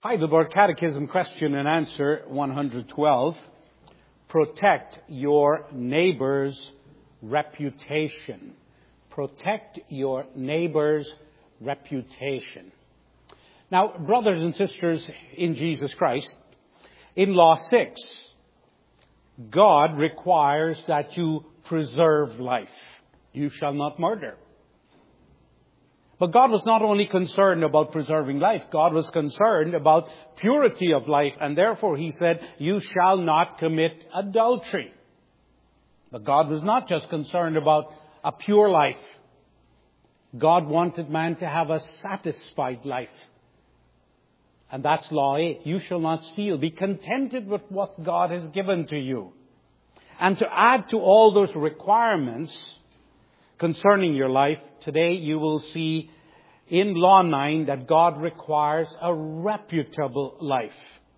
Heidelberg Catechism Question and Answer 112. Protect your neighbor's reputation. Protect your neighbor's reputation. Now, brothers and sisters in Jesus Christ, in Law 6, God requires that you preserve life. You shall not murder. But God was not only concerned about preserving life, God was concerned about purity of life, and therefore He said, you shall not commit adultery. But God was not just concerned about a pure life. God wanted man to have a satisfied life. And that's Law 8. You shall not steal. Be contented with what God has given to you. And to add to all those requirements concerning your life, today you will see in Law 9 that God requires a reputable life.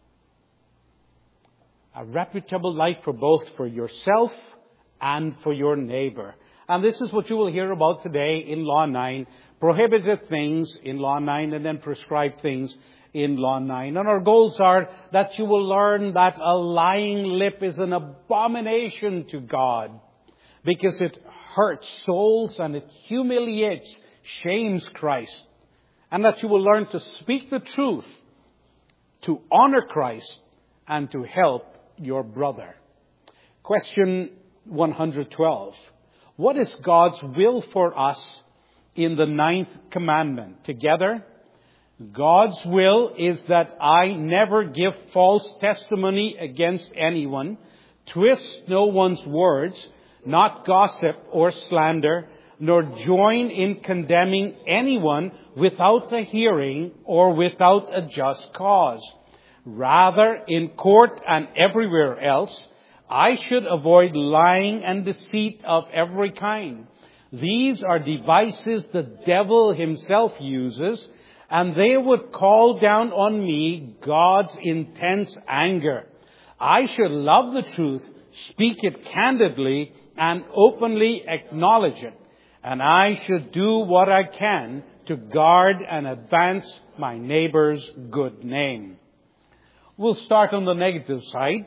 A reputable life for yourself and for your neighbor. And this is what you will hear about today in Law 9. Prohibited things in Law 9 and then prescribed things in Law 9. And our goals are that you will learn that a lying lip is an abomination to God because it hurts souls and it humiliates, shames Christ. And that you will learn to speak the truth, to honor Christ, and to help your brother. Question 112. What is God's will for us in the 9th commandment? Together, God's will is that I never give false testimony against anyone, twist no one's words, not gossip or slander, nor join in condemning anyone without a hearing or without a just cause. Rather, in court and everywhere else, I should avoid lying and deceit of every kind. These are devices the devil himself uses, and they would call down on me God's intense anger. I should love the truth, speak it candidly, and openly acknowledge it. And I should do what I can to guard and advance my neighbor's good name. We'll start on the negative side.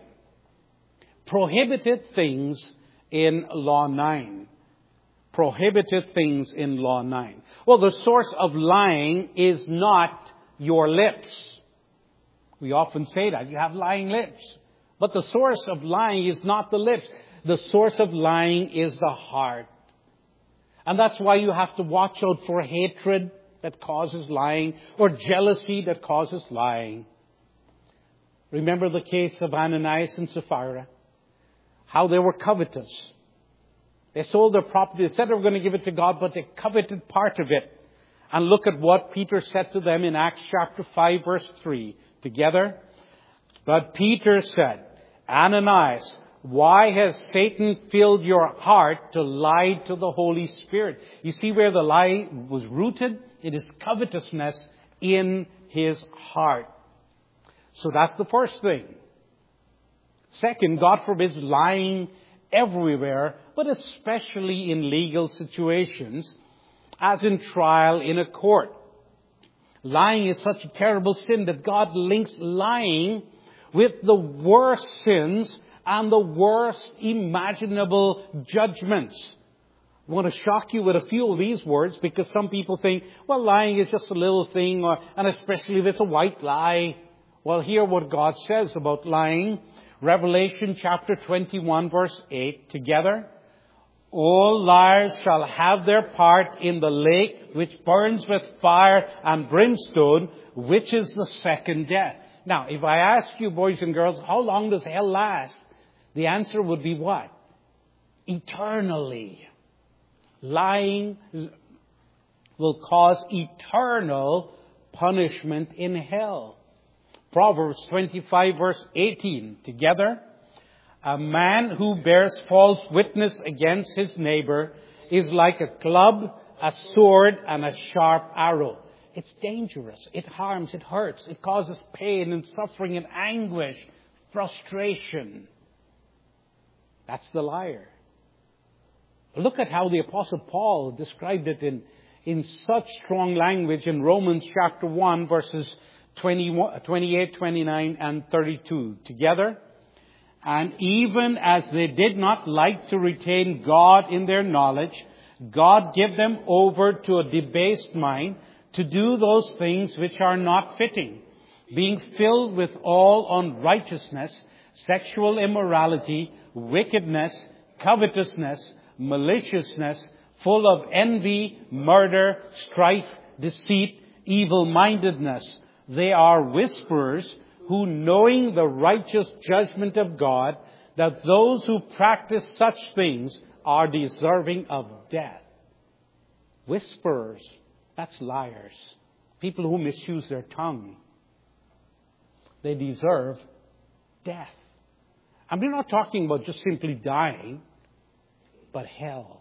Prohibited things in Law 9. Prohibited things in Law 9. Well, the source of lying is not your lips. We often say that. You have lying lips. But the source of lying is not the lips. The source of lying is the heart. And that's why you have to watch out for hatred that causes lying or jealousy that causes lying. Remember the case of Ananias and Sapphira? How they were covetous. They sold their property. They said they were going to give it to God, but they coveted part of it. And look at what Peter said to them in Acts chapter 5 verse 3. Together. But Peter said, Ananias, why has Satan filled your heart to lie to the Holy Spirit? You see where the lie was rooted? It is covetousness in his heart. So that's the first thing. Second, God forbids lying everywhere, but especially in legal situations, as in trial in a court. Lying is such a terrible sin that God links lying with the worst sins and the worst imaginable judgments. I want to shock you with a few of these words because some people think, well, lying is just a little thing, and especially if it's a white lie. Well, hear what God says about lying. Revelation chapter 21 verse 8. Together. All liars shall have their part in the lake which burns with fire and brimstone, which is the second death. Now, if I ask you, boys and girls, how long does hell last? The answer would be what? Eternally. Lying will cause eternal punishment in hell. Proverbs 25 verse 18. Together. A man who bears false witness against his neighbor is like a club, a sword, and a sharp arrow. It's dangerous. It harms. It hurts. It causes pain and suffering and anguish, frustration. That's the liar. Look at how the Apostle Paul described it in such strong language in Romans chapter 1 verses 28, 29, and 32 together. And even as they did not like to retain God in their knowledge, God gave them over to a debased mind to do those things which are not fitting, being filled with all unrighteousness, sexual immorality, wickedness, covetousness, maliciousness, full of envy, murder, strife, deceit, evil-mindedness. They are whisperers who, knowing the righteous judgment of God, that those who practice such things are deserving of death. Whisperers, that's liars. People who misuse their tongue. They deserve death. And we're not talking about just simply dying, but hell.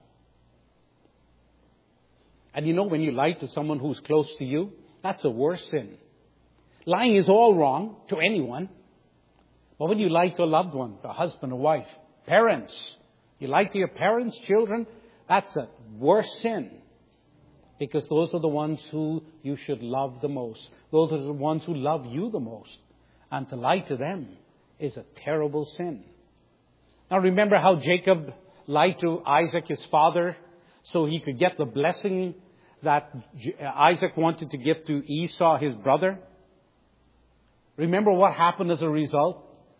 And you know, when you lie to someone who's close to you, that's a worse sin. Lying is all wrong to anyone. But when you lie to a loved one, a husband, a wife, parents, you lie to your parents, children, that's a worse sin. Because those are the ones who you should love the most. Those are the ones who love you the most. And to lie to them is a terrible sin. Now remember how Jacob lied to Isaac, his father, so he could get the blessing that Isaac wanted to give to Esau, his brother? Remember what happened as a result?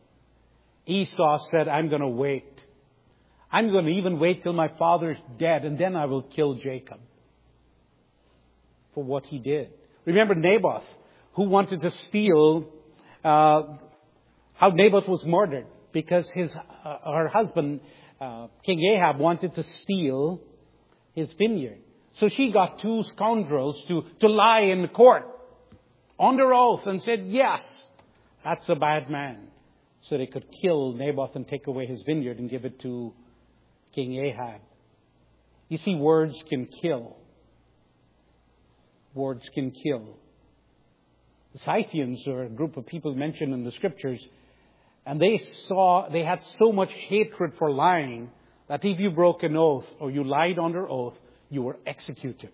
Esau said, I'm going to wait. I'm going to even wait till my father's dead, and then I will kill Jacob for what he did. Remember Naboth, who wanted to steal, how Naboth was murdered because her husband, King Ahab, wanted to steal his vineyard. So she got two scoundrels to lie in court under oath and said, yes, that's a bad man. So they could kill Naboth and take away his vineyard and give it to King Ahab. You see, words can kill. Words can kill. The Scythians are a group of people mentioned in the scriptures, and they had so much hatred for lying that if you broke an oath or you lied under oath, you were executed.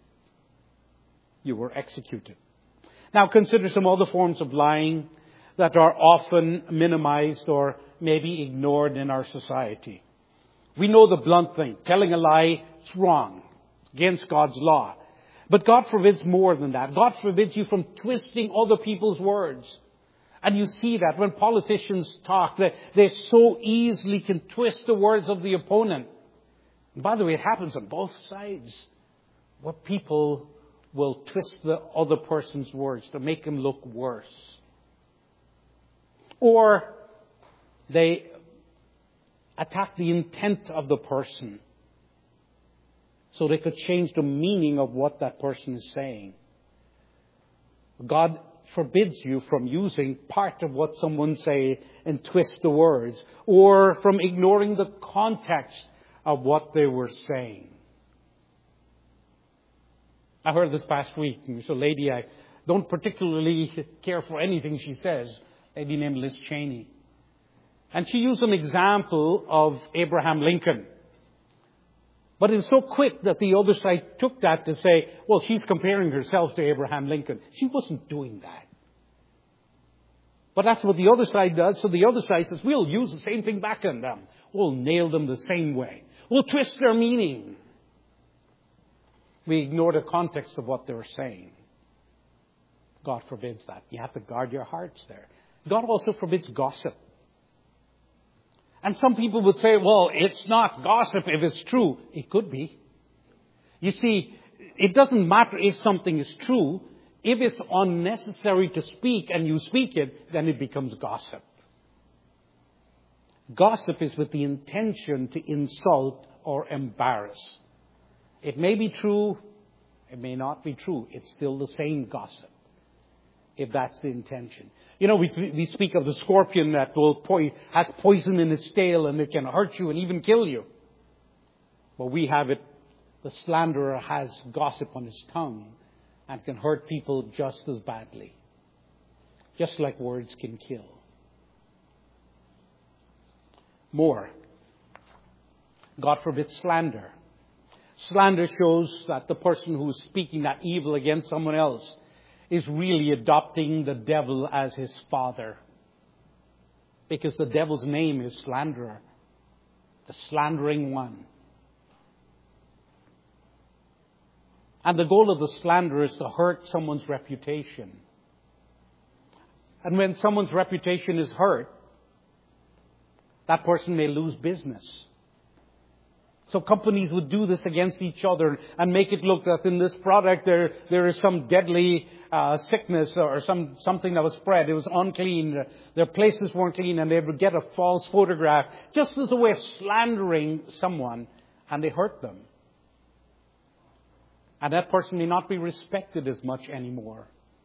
You were executed. Now consider some other forms of lying that are often minimized or maybe ignored in our society. We know the blunt thing. Telling a lie is wrong. It's against God's law. But God forbids more than that. God forbids you from twisting other people's words. And you see that when politicians talk, they so easily can twist the words of the opponent. And by the way, it happens on both sides, where people will twist the other person's words to make them look worse. Or they attack the intent of the person so they could change the meaning of what that person is saying. God forbids you from using part of what someone say and twist the words, or from ignoring the context of what they were saying. I heard this past week, there's a lady I don't particularly care for anything she says, a lady named Liz Cheney. And she used an example of Abraham Lincoln. But it's so quick that the other side took that to say, well, she's comparing herself to Abraham Lincoln. She wasn't doing that. But that's what the other side does. So the other side says, we'll use the same thing back on them. We'll nail them the same way. We'll twist their meaning. We ignore the context of what they're saying. God forbids that. You have to guard your hearts there. God also forbids gossip. And some people would say, well, it's not gossip if it's true. It could be. You see, it doesn't matter if something is true. If it's unnecessary to speak and you speak it, then it becomes gossip. Gossip is with the intention to insult or embarrass. It may be true. It may not be true. It's still the same gossip, if that's the intention. You know, we speak of the scorpion that has poison in its tail and it can hurt you and even kill you. But we have it, the slanderer has gossip on his tongue and can hurt people just as badly. Just like words can kill. More. God forbids slander. Slander shows that the person who is speaking that evil against someone else is really adopting the devil as his father. Because the devil's name is slanderer, the slandering one. And the goal of the slanderer is to hurt someone's reputation. And when someone's reputation is hurt, that person may lose business. So companies would do this against each other and make it look that in this product there is some deadly sickness or something that was spread. It was unclean. Their places weren't clean, and they would get a false photograph just as a way of slandering someone, and they hurt them. And that person may not be respected as much anymore.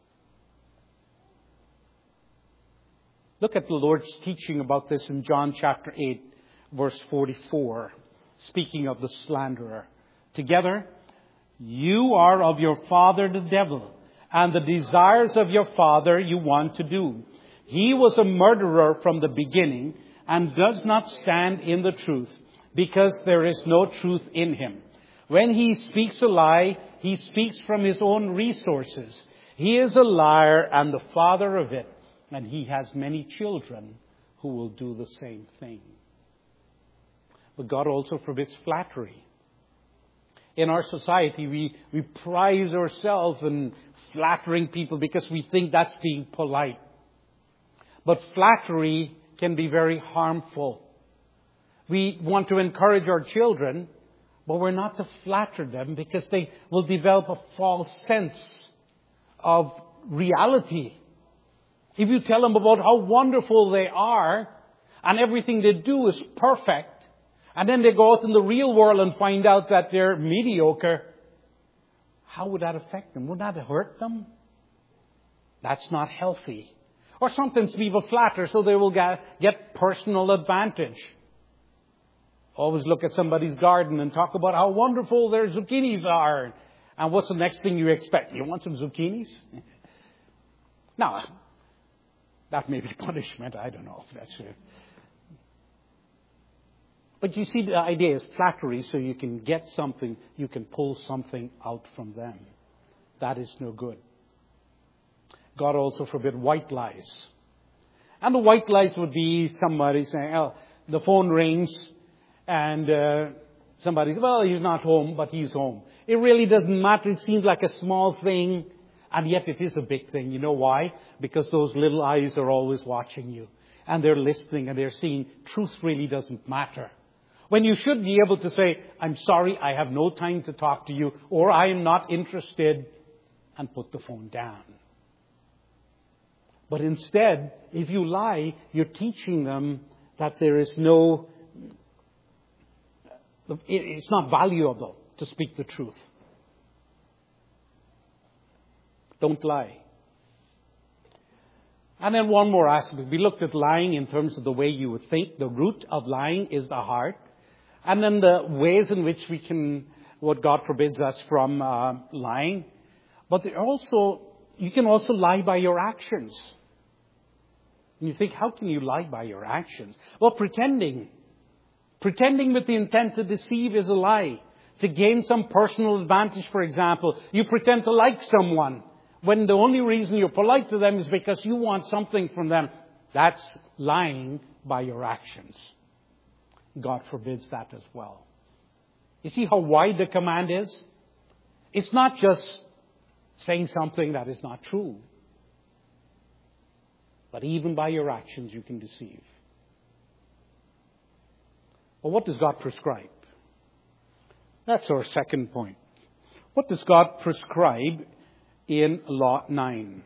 Look at the Lord's teaching about this in John chapter 8, verse 44. Speaking of the slanderer. Together, you are of your father the devil, and the desires of your father you want to do. He was a murderer from the beginning, and does not stand in the truth, because there is no truth in him. When he speaks a lie, he speaks from his own resources. He is a liar and the father of it, and he has many children who will do the same thing. But God also forbids flattery. In our society, we prize ourselves in flattering people because we think that's being polite. But flattery can be very harmful. We want to encourage our children, but we're not to flatter them because they will develop a false sense of reality. If you tell them about how wonderful they are and everything they do is perfect, and then they go out in the real world and find out that they're mediocre, how would that affect them? Would that hurt them? That's not healthy. Or sometimes people flatter so they will get personal advantage. Always look at somebody's garden and talk about how wonderful their zucchinis are. And what's the next thing you expect? You want some zucchinis? Now, that may be punishment. I don't know if that's it. But you see, the idea is flattery, so you can get something, you can pull something out from them. That is no good. God also forbid white lies. And the white lies would be somebody saying, oh, the phone rings, and somebody says, well, he's not home, but he's home. It really doesn't matter. It seems like a small thing, and yet it is a big thing. You know why? Because those little eyes are always watching you, and they're listening, and they're seeing truth really doesn't matter. When you should be able to say, I'm sorry, I have no time to talk to you, or I am not interested, and put the phone down. But instead, if you lie, you're teaching them that there is no, it's not valuable to speak the truth. Don't lie. And then one more aspect. We looked at lying in terms of the way you would think. The root of lying is the heart. And then the ways in which we can, what God forbids us from lying. But you can also lie by your actions. And you think, how can you lie by your actions? Well, pretending. Pretending with the intent to deceive is a lie. To gain some personal advantage, for example. You pretend to like someone when the only reason you're polite to them is because you want something from them. That's lying by your actions. God forbids that as well. You see how wide the command is? It's not just saying something that is not true. But even by your actions you can deceive. Well, what does God prescribe? That's our second point. What does God prescribe in Law 9?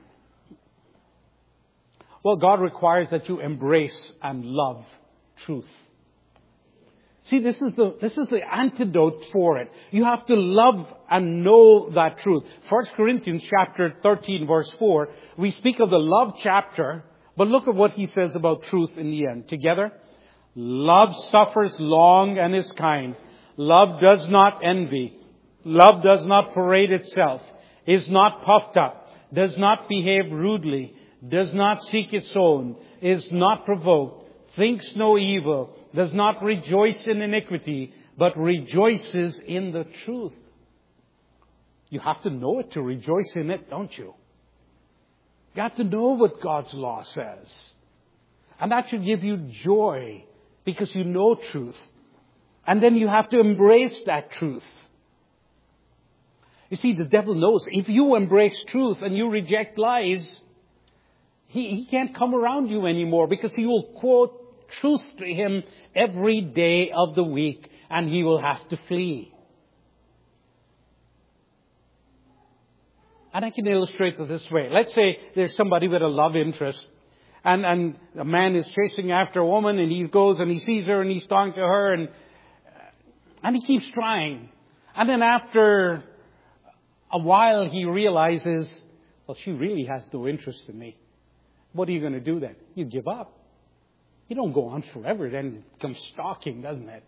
Well, God requires that you embrace and love truth. See, this is the antidote for it. You have to love and know that truth. 1 Corinthians chapter 13, verse 4, we speak of the love chapter, but look at what he says about truth in the end. Together, love suffers long and is kind. Love does not envy. Love does not parade itself, is not puffed up, does not behave rudely, does not seek its own, is not provoked, thinks no evil, does not rejoice in iniquity, but rejoices in the truth. You have to know it to rejoice in it, don't you? You have to know what God's law says. And that should give you joy because you know truth. And then you have to embrace that truth. You see, the devil knows if you embrace truth and you reject lies, he can't come around you anymore because he will quote truth to him every day of the week and he will have to flee. And I can illustrate it this way. Let's say there's somebody with a love interest and a man is chasing after a woman and he goes and he sees her and he's talking to her and he keeps trying. And then after a while he realizes, well, she really has no interest in me. What are you going to do then? You give up. You don't go on forever. Then it becomes stalking, doesn't it?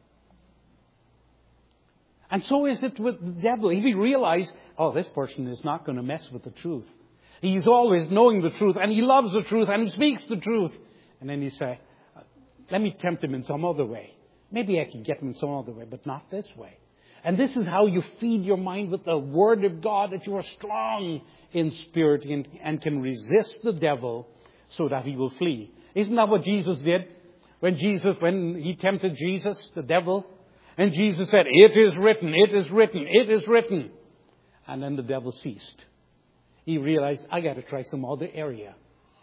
And so is it with the devil. If he realizes, oh, this person is not going to mess with the truth. He's always knowing the truth and he loves the truth and he speaks the truth. And then you say, let me tempt him in some other way. Maybe I can get him in some other way, but not this way. And this is how you feed your mind with the Word of God, that you are strong in spirit and can resist the devil so that he will flee. Isn't that what Jesus did? When he tempted Jesus, the devil, and Jesus said, it is written, it is written, it is written. And then the devil ceased. He realized, I got to try some other area.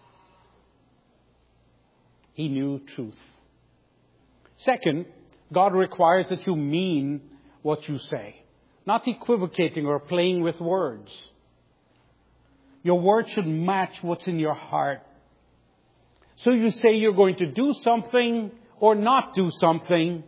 He knew truth. Second, God requires that you mean what you say. Not equivocating or playing with words. Your words should match what's in your heart. So you say you're going to do something or not do something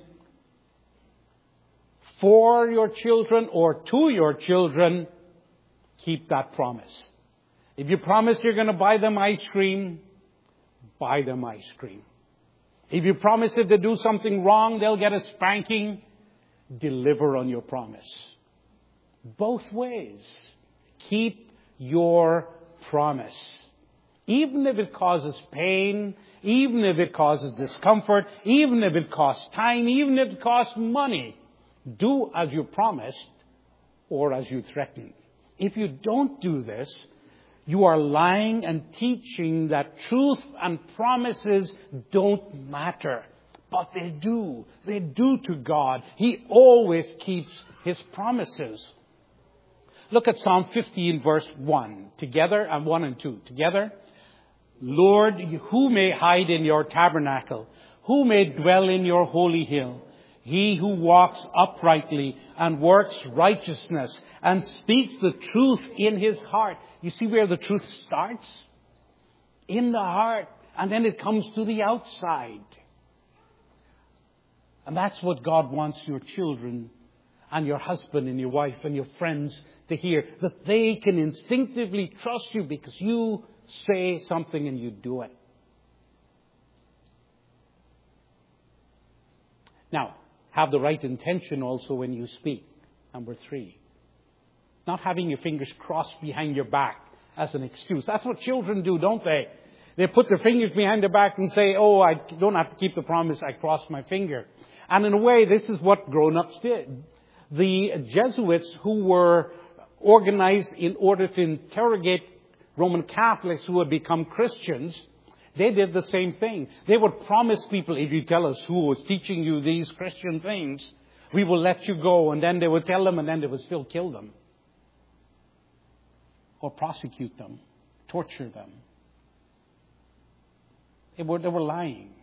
for your children or to your children, keep that promise. If you promise you're going to buy them ice cream, buy them ice cream. If you promise if they do something wrong, they'll get a spanking, deliver on your promise. Both ways. Keep your promise. Even if it causes pain, even if it causes discomfort, even if it costs time, even if it costs money, do as you promised or as you threatened. If you don't do this, you are lying and teaching that truth and promises don't matter. But they do. They do to God. He always keeps His promises. Look at Psalm 15 verse 1. Together, and 1 and 2. Together. Lord, who may hide in your tabernacle? Who may dwell in your holy hill? He who walks uprightly and works righteousness and speaks the truth in his heart. You see where the truth starts? In the heart. And then it comes to the outside. And that's what God wants your children and your husband and your wife and your friends to hear. That they can instinctively trust you because you say something and you do it. Now, have the right intention also when you speak. Number 3. Not having your fingers crossed behind your back as an excuse. That's what children do, don't they? They put their fingers behind their back and say, oh, I don't have to keep the promise, I crossed my finger. And in a way, this is what grown-ups did. The Jesuits who were organized in order to interrogate Roman Catholics who had become Christians, they did the same thing. They would promise people, if you tell us who is teaching you these Christian things, we will let you go. And then they would tell them and then they would still kill them. Or prosecute them. Torture them. They were lying.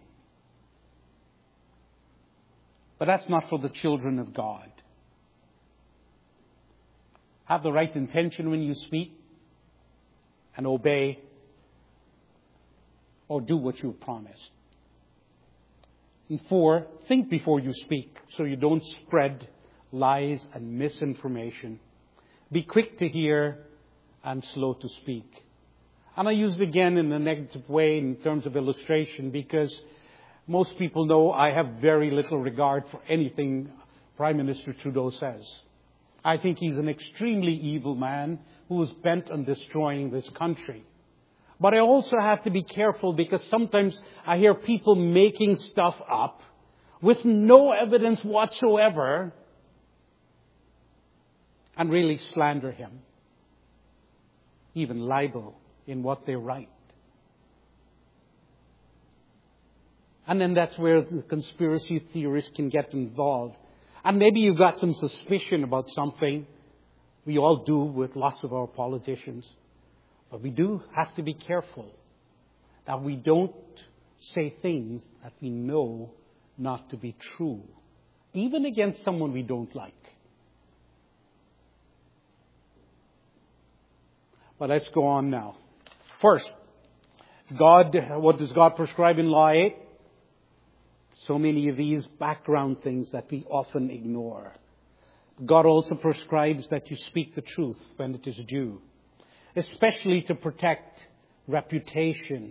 But that's not for the children of God. Have the right intention when you speak and obey or do what you promised. And 4, think before you speak so you don't spread lies and misinformation. Be quick to hear and slow to speak. And I use it again in a negative way in terms of illustration because most people know I have very little regard for anything Prime Minister Trudeau says. I think he's an extremely evil man who is bent on destroying this country. But I also have to be careful because sometimes I hear people making stuff up with no evidence whatsoever and really slander him. Even libel in what they write. And then that's where the conspiracy theorists can get involved. And maybe you've got some suspicion about something. We all do with lots of our politicians. But we do have to be careful that we don't say things that we know not to be true, even against someone we don't like. But let's go on now. First, what does God prescribe in Law 8? So many of these background things that we often ignore. God also prescribes that you speak the truth when it is due, especially to protect reputation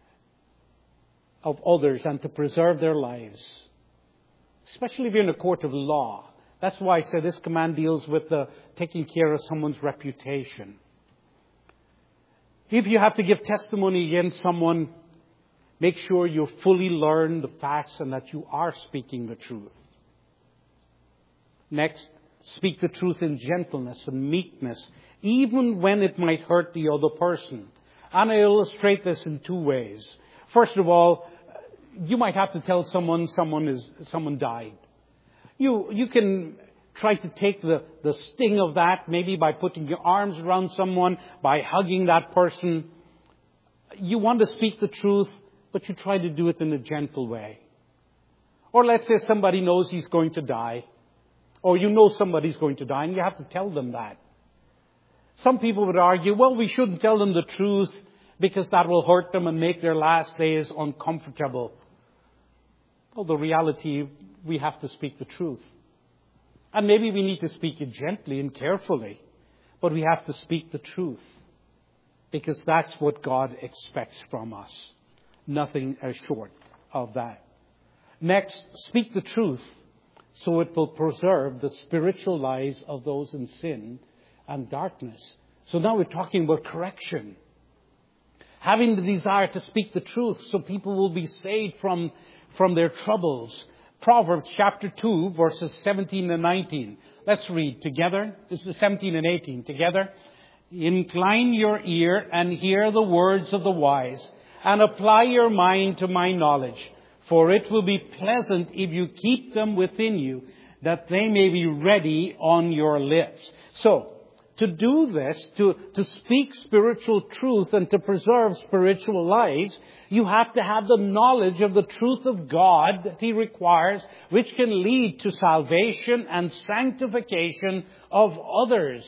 of others and to preserve their lives, especially if you're in a court of law. That's why I say this command deals with taking care of someone's reputation. If you have to give testimony against someone, make sure you fully learn the facts and that you are speaking the truth. Next, speak the truth in gentleness and meekness, even when it might hurt the other person. And I illustrate this in two ways. First of all, you might have to tell someone died. You can try to take the sting of that, maybe by putting your arms around someone, by hugging that person. You want to speak the truth, but you try to do it in a gentle way. Or let's say somebody knows he's going to die, or you know somebody's going to die, and you have to tell them that. Some people would argue, well, we shouldn't tell them the truth because that will hurt them and make their last days uncomfortable. Well, the reality, we have to speak the truth. And maybe we need to speak it gently and carefully, but we have to speak the truth because that's what God expects from us. Nothing short of that. Next, speak the truth so it will preserve the spiritual lives of those in sin and darkness. So now we're talking about correction. Having the desire to speak the truth so people will be saved from their troubles. Proverbs chapter 2, verses 17 and 19. Let's read together. This is 17 and 18 together. Incline your ear and hear the words of the wise, and apply your mind to my knowledge. For it will be pleasant if you keep them within you, that they may be ready on your lips. So, to do this, to speak spiritual truth and to preserve spiritual lives, you have to have the knowledge of the truth of God that He requires, which can lead to salvation and sanctification of others.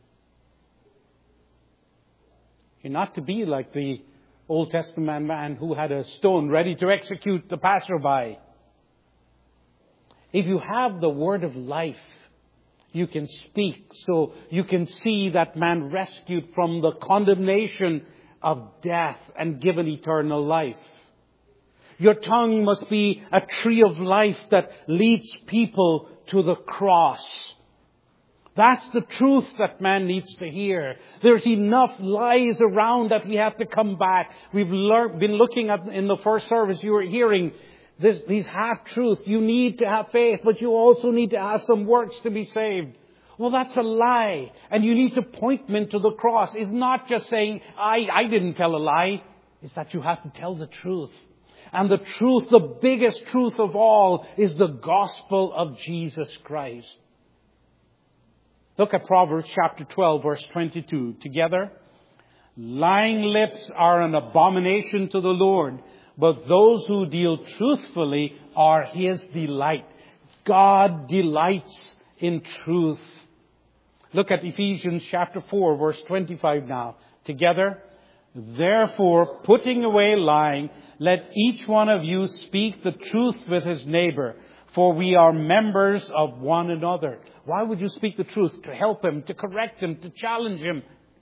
You're not to be like the Old Testament man who had a stone ready to execute the passerby. If you have the word of life, you can speak so you can see that man rescued from the condemnation of death and given eternal life. Your tongue must be a tree of life that leads people to the cross. That's the truth that man needs to hear. There's enough lies around that we have to come back. We've been looking at in the first service, you were hearing these half-truths. You need to have faith, but you also need to have some works to be saved. Well, that's a lie. And you need to point men to the cross. It's not just saying, I didn't tell a lie. It's that you have to tell the truth. And the truth, the biggest truth of all, is the gospel of Jesus Christ. Look at Proverbs chapter 12, verse 22. Together. Lying lips are an abomination to the Lord, but those who deal truthfully are His delight. God delights in truth. Look at Ephesians chapter 4, verse 25 now. Together. Therefore, putting away lying, let each one of you speak the truth with his neighbor, for we are members of one another. Why would you speak the truth? To help him, to correct him, to challenge him.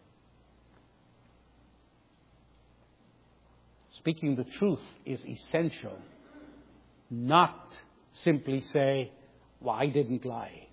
Speaking the truth is essential. Not simply say, well, I didn't lie.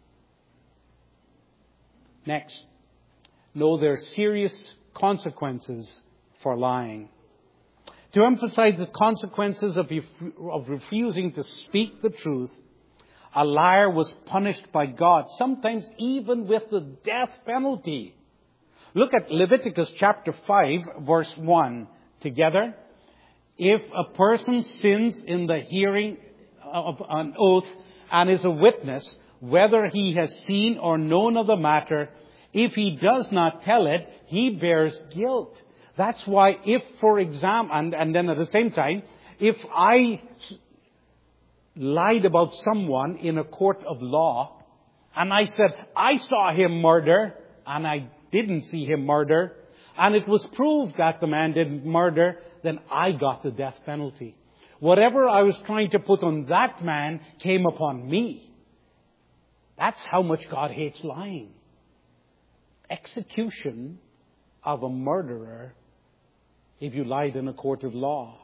Next, know there are serious consequences for lying. To emphasize the consequences of refusing to speak the truth, a liar was punished by God, sometimes even with the death penalty. Look at Leviticus chapter 5, verse 1 together. If a person sins in the hearing of an oath and is a witness, whether he has seen or known of the matter, if he does not tell it, he bears guilt. That's why if, for example, and then at the same time, if I lied about someone in a court of law, and I said, I saw him murder, and I didn't see him murder, and it was proved that the man didn't murder, then I got the death penalty. Whatever I was trying to put on that man came upon me. That's how much God hates lying. Execution of a murderer if you lied in a court of law.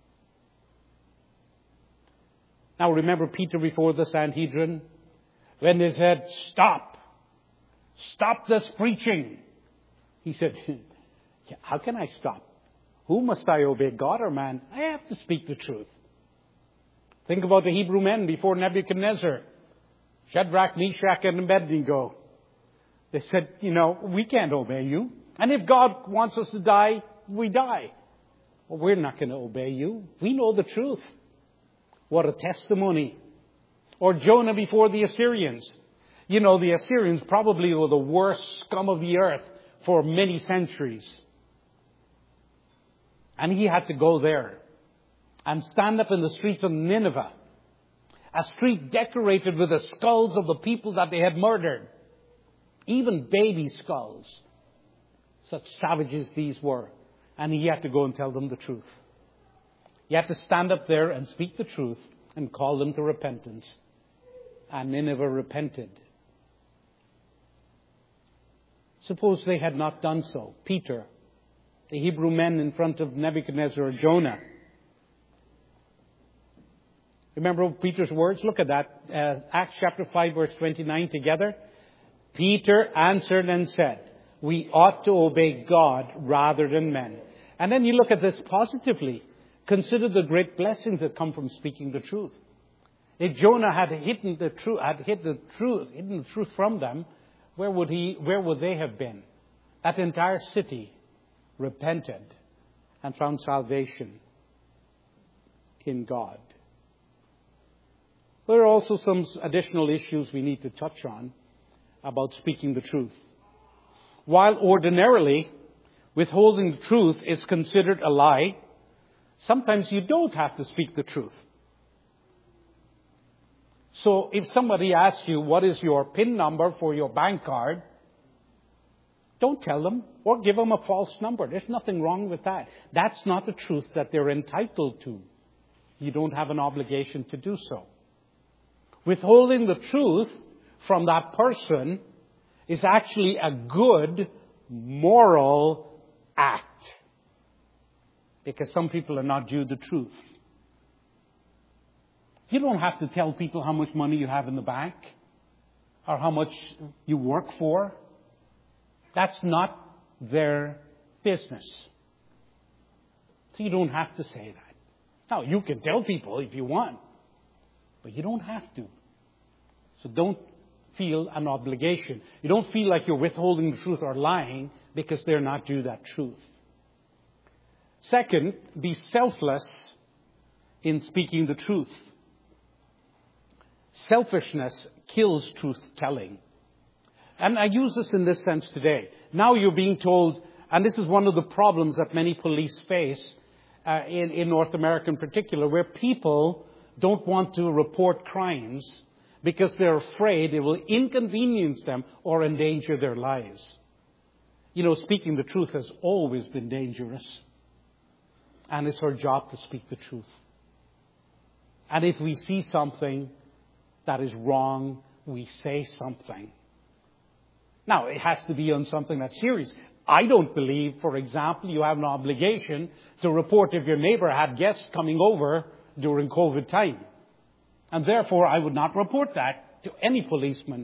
Now remember Peter before the Sanhedrin? When they said, stop this preaching. He said, how can I stop? Who must I obey, God or man? I have to speak the truth. Think about the Hebrew men before Nebuchadnezzar. Shadrach, Meshach, and Abednego. They said, we can't obey you. And if God wants us to die, we die. Well, we're not going to obey you. We know the truth. What a testimony. Or Jonah before the Assyrians. The Assyrians probably were the worst scum of the earth for many centuries. And he had to go there and stand up in the streets of Nineveh. A street decorated with the skulls of the people that they had murdered. Even baby skulls. Such savages these were. And he had to go and tell them the truth. He had to stand up there and speak the truth and call them to repentance. And Nineveh repented. Suppose they had not done so. Peter, the Hebrew men in front of Nebuchadnezzar or Jonah. Remember Peter's words? Look at that. Acts chapter 5 verse 29 together. Peter answered and said, we ought to obey God rather than men. And then you look at this positively. Consider the great blessings that come from speaking the truth. If Jonah had hidden the truth from them, where would they have been? That entire city repented and found salvation in God. There are also some additional issues we need to touch on about speaking the truth. While ordinarily withholding the truth is considered a lie, sometimes you don't have to speak the truth. So if somebody asks you, what is your PIN number for your bank card? Don't tell them or give them a false number. There's nothing wrong with that. That's not the truth that they're entitled to. You don't have an obligation to do so. Withholding the truth from that person is actually a good moral act. Because some people are not due the truth. You don't have to tell people how much money you have in the bank or how much you work for. That's not their business. So you don't have to say that. Now, you can tell people if you want, but you don't have to. So don't feel an obligation. You don't feel like you're withholding the truth or lying because they're not due that truth. Second, be selfless in speaking the truth. Selfishness kills truth-telling. And I use this in this sense today. Now you're being told, and this is one of the problems that many police face in North America in particular, where people don't want to report crimes because they're afraid it will inconvenience them or endanger their lives. Speaking the truth has always been dangerous. And it's our job to speak the truth. And if we see something that is wrong, we say something. Now, it has to be on something that's serious. I don't believe, for example, you have an obligation to report if your neighbor had guests coming over during COVID time. And therefore, I would not report that to any policeman.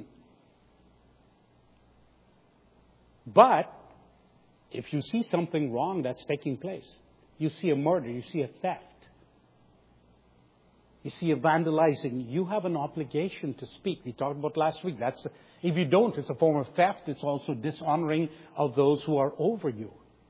But if you see something wrong that's taking place, you see a murder, you see a theft, You see, vandalizing, you have an obligation to speak. We talked about last week. If you don't, it's a form of theft. It's also dishonoring of those who are over you.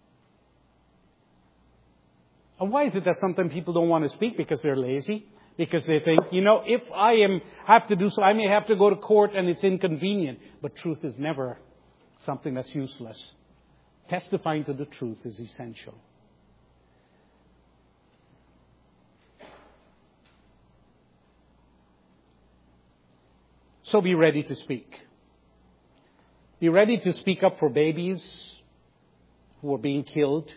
And why is it that sometimes people don't want to speak? Because they're lazy. Because they think, if I have to do so, I may have to go to court and it's inconvenient. But truth is never something that's useless. Testifying to the truth is essential. So be ready to speak. Be ready to speak up for babies who are being killed.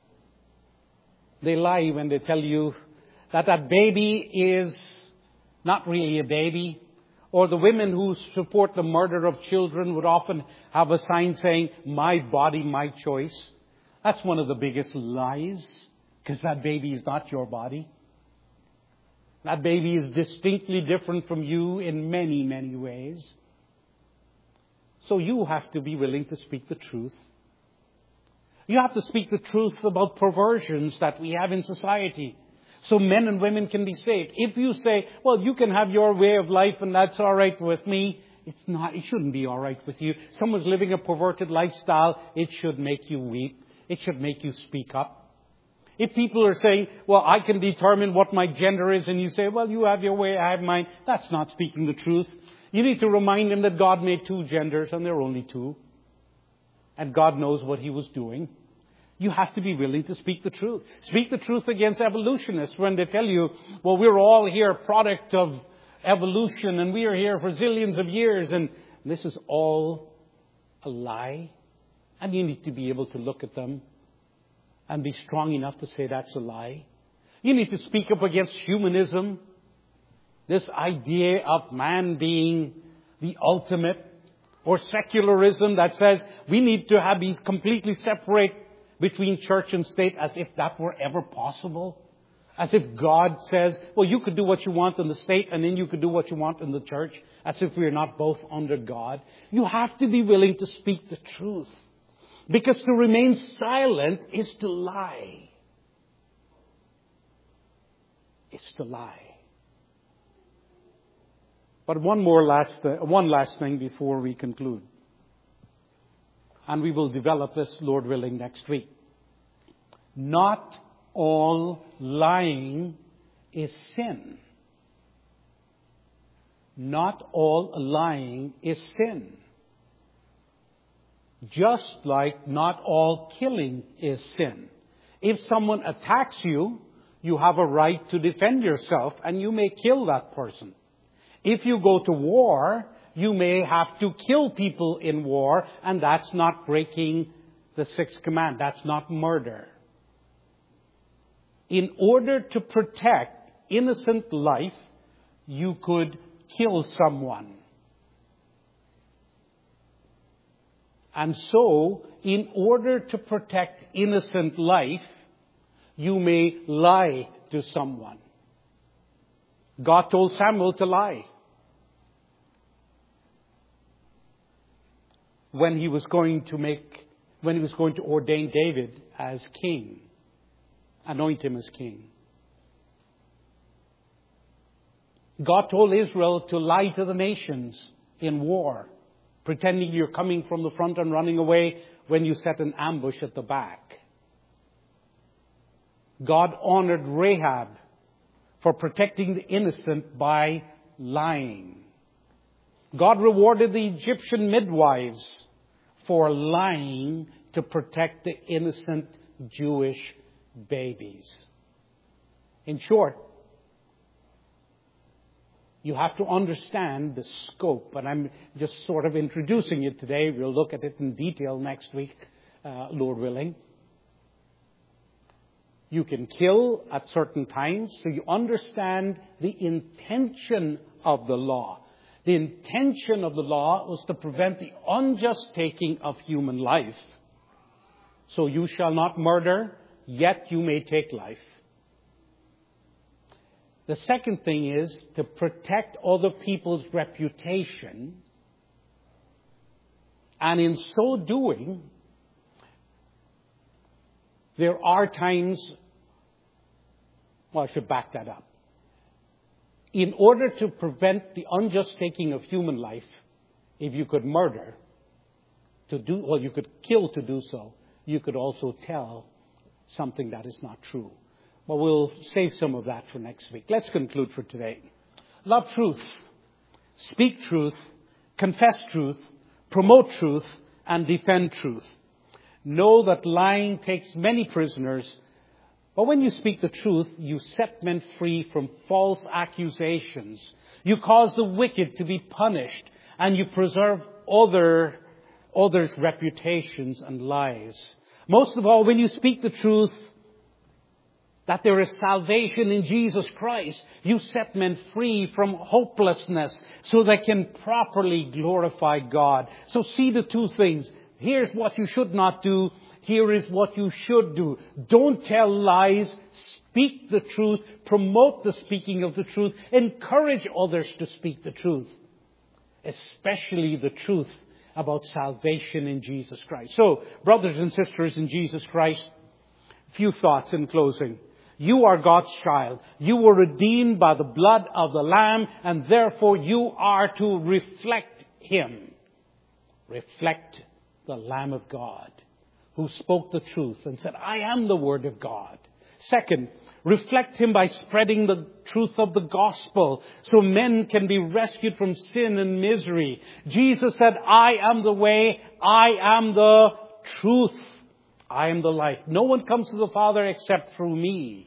They lie when they tell you that baby is not really a baby. Or the women who support the murder of children would often have a sign saying, "My body, my choice." That's one of the biggest lies, because that baby is not your body. That baby is distinctly different from you in many, many ways. So you have to be willing to speak the truth. You have to speak the truth about perversions that we have in society, so men and women can be saved. If you say, "Well, you can have your way of life and that's all right with me," it shouldn't be all right with you. Someone's living a perverted lifestyle, it should make you weep. It should make you speak up. If people are saying, "Well, I can determine what my gender is," and you say, "Well, you have your way, I have mine," that's not speaking the truth. You need to remind them that God made two genders and there are only two. And God knows what He was doing. You have to be willing to speak the truth. Speak the truth against evolutionists when they tell you, "Well, we're all here a product of evolution and we are here for zillions of years," and this is all a lie. And you need to be able to look at them and be strong enough to say that's a lie. You need to speak up against humanism. This idea of man being the ultimate. Or secularism that says we need to be completely separate between church and state, as if that were ever possible. As if God says, "Well, you could do what you want in the state and then you could do what you want in the church." As if we are not both under God. You have to be willing to speak the truth. Because to remain silent is to lie. It's to lie. But one last thing before we conclude. And we will develop this, Lord willing, next week. Not all lying is sin. Not all lying is sin. Just like not all killing is sin. If someone attacks you, you have a right to defend yourself and you may kill that person. If you go to war, you may have to kill people in war, and that's not breaking the sixth command. That's not murder. In order to protect innocent life, you could kill someone. And so, in order to protect innocent life, you may lie to someone. God told Samuel to lie when he was going to ordain David as king, anoint him as king. God told Israel to lie to the nations in war, pretending you're coming from the front and running away when you set an ambush at the back. God honored Rahab for protecting the innocent by lying. God rewarded the Egyptian midwives for lying to protect the innocent Jewish babies. In short, you have to understand the scope, and I'm just sort of introducing it today. We'll look at it in detail next week, Lord willing. You can kill at certain times, so you understand the intention of the law. The intention of the law was to prevent the unjust taking of human life. So you shall not murder, yet you may take life. The second thing is to protect other people's reputation. And in so doing, there are times, well, I should back that up. In order to prevent the unjust taking of human life, if you could murder, you could kill to do so, you could also tell something that is not true. But we'll save some of that for next week. Let's conclude for today. Love truth, speak truth, confess truth, promote truth, and defend truth. Know that lying takes many prisoners, but when you speak the truth, you set men free from false accusations. You cause the wicked to be punished, and you preserve others' reputations and lives. Most of all, when you speak the truth, that there is salvation in Jesus Christ, you set men free from hopelessness so they can properly glorify God. So see the two things. Here's what you should not do. Here is what you should do. Don't tell lies. Speak the truth. Promote the speaking of the truth. Encourage others to speak the truth. Especially the truth about salvation in Jesus Christ. So, brothers and sisters in Jesus Christ, few thoughts in closing. You are God's child. You were redeemed by the blood of the Lamb, and therefore you are to reflect Him. Reflect the Lamb of God, who spoke the truth and said, I am the Word of God. Second, reflect Him by spreading the truth of the gospel so men can be rescued from sin and misery. Jesus said, I am the way, I am the truth, I am the life. No one comes to the Father except through me.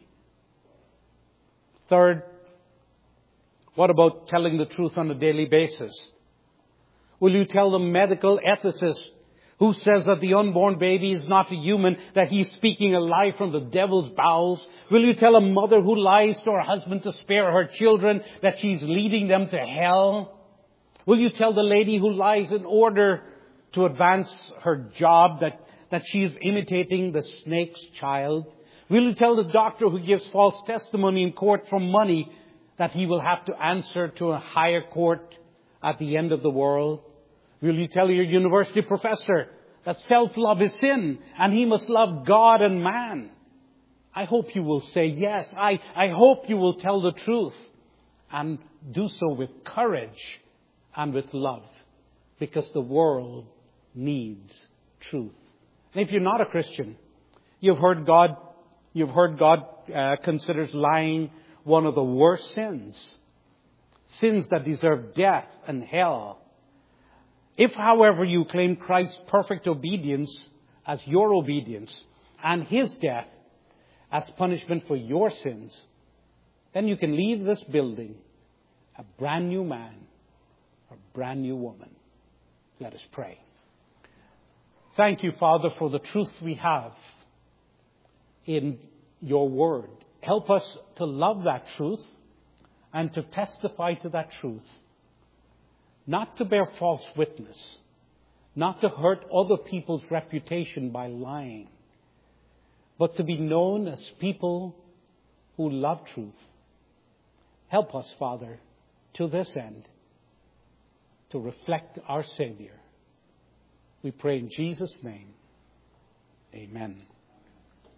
Third, what about telling the truth on a daily basis? Will you tell the medical ethicist who says that the unborn baby is not a human, that he's speaking a lie from the devil's bowels? Will you tell a mother who lies to her husband to spare her children that she's leading them to hell? Will you tell the lady who lies in order to advance her job that she is imitating the snake's child? Will you tell the doctor who gives false testimony in court for money that he will have to answer to a higher court at the end of the world? Will you tell your university professor that self-love is sin and he must love God and man? I hope you will say yes. I hope you will tell the truth and do so with courage and with love, because the world needs truth. And if you're not a Christian, you've heard God considers lying one of the worst sins. Sins that deserve death and hell. If, however, you claim Christ's perfect obedience as your obedience and His death as punishment for your sins, then you can leave this building a brand new man, a brand new woman. Let us pray. Thank you, Father, for the truth we have in your word. Help us to love that truth and to testify to that truth. Not to bear false witness. Not to hurt other people's reputation by lying. But to be known as people who love truth. Help us, Father, to this end, to reflect our Savior. We pray in Jesus' name. Amen.